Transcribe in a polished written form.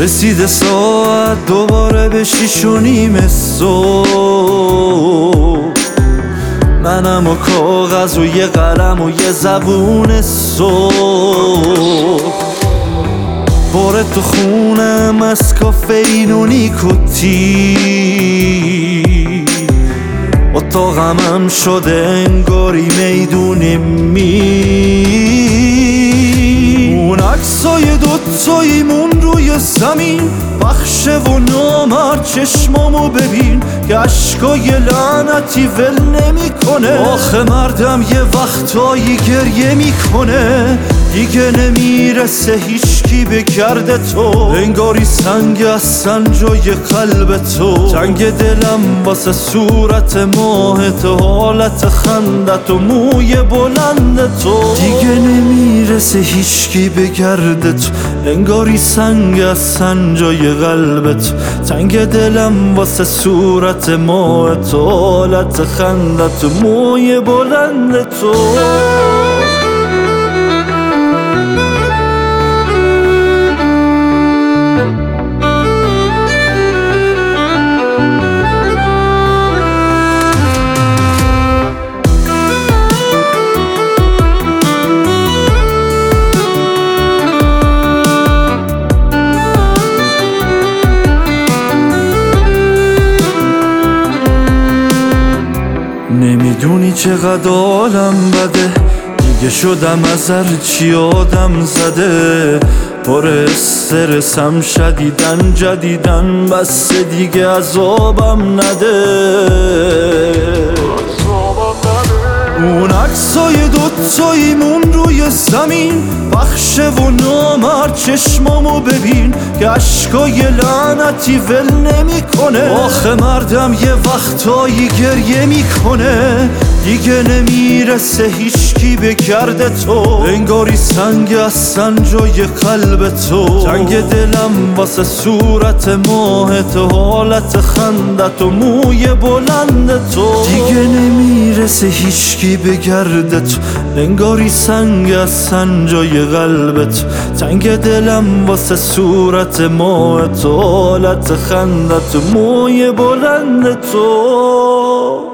رسیده ساعت دوباره به 6:30 صبح، منم و کاغذ و یه قلم و یه زبون صبح. باره تو خونم از کافئین و نیکوتین، اتاقم هم شده انگاری میدون اون عکسای دوتاییمون روی زمین بخشه و نامرد چشمامو ببین که عشقای لعنتی ول نمی کنه. آخه مردم یه وقتایی گریه میکنه، دیگه نمیرسه هیچکی به گرد تو، انگاری سنگ هستن جای قلب تو. تنگ دلم واسه صورت ماه تو، حالت خندت و موی بلند تو، دیگه نمیرسه هیچکی به گرد تو، انگاری سنگ هستن جای قلب تو. تنگ دلم واسه صورت ماه تو، حالت خندت و موی بلند تو. نمیدونی چقدر حالم بده، دیگه شدم از هرچی آدم زده، پر استرسم شدیدن جدیدن، بس دیگه عذابم نده. اون عکسای دوتاییمون روی زمین بخشه و نامرد چشمامو ببین که عشقای لعنتی ول نمی کنه. آخه مردم یه وقتایی گریه میکنه، دیگه نمیرسه هیچکی به گرد تو، انگاری سنگ هستن جای قلب تو. تنگ دلم واسه صورت ماه تو، حالت خندت و موی بلند تو، دیگه نمیرسه هیچکی به گرد تو، انگاری سنگ هستن جای قلب تو. تنگ دلم واسه صورت ماه تو، حالت خندت و موی بلند تو.